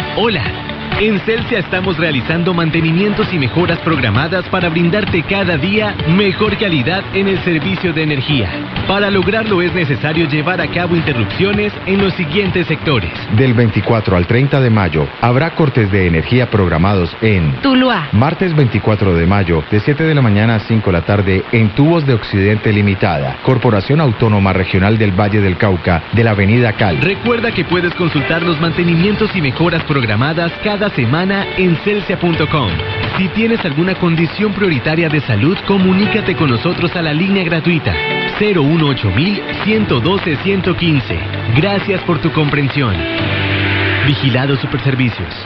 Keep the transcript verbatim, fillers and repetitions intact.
Hola. En Celsia estamos realizando mantenimientos y mejoras programadas para brindarte cada día mejor calidad en el servicio de energía. Para lograrlo es necesario llevar a cabo interrupciones en los siguientes sectores. Del veinticuatro al treinta de mayo habrá cortes de energía programados en Tuluá. Martes veinticuatro de mayo de siete de la mañana a cinco de la tarde en Tubos de Occidente Limitada, Corporación Autónoma Regional del Valle del Cauca, de la Avenida Cali. Recuerda que puedes consultar los mantenimientos y mejoras programadas cada semana en celsia punto com. Si tienes alguna condición prioritaria de salud, comunícate con nosotros a la línea gratuita cero uno ocho mil, ciento doce, ciento quince. Gracias por tu comprensión. Vigilado Superservicios.